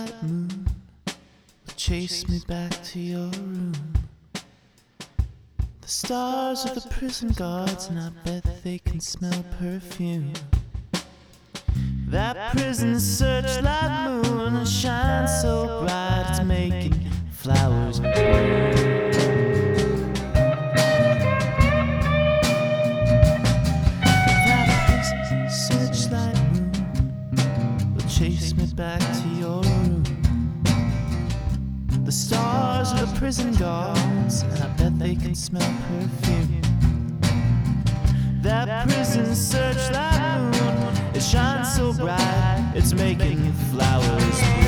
searchlight moon will chase me back to your room. The stars are the prison guards, and I bet they can smell perfume. That prison searchlight moon shines so bright, it's making flowers bloom. Chase me back to your room. The stars are the prison guards, and I bet they can smell perfume. That prison searchlight moon, it shines so bright, it's making flowers bloom.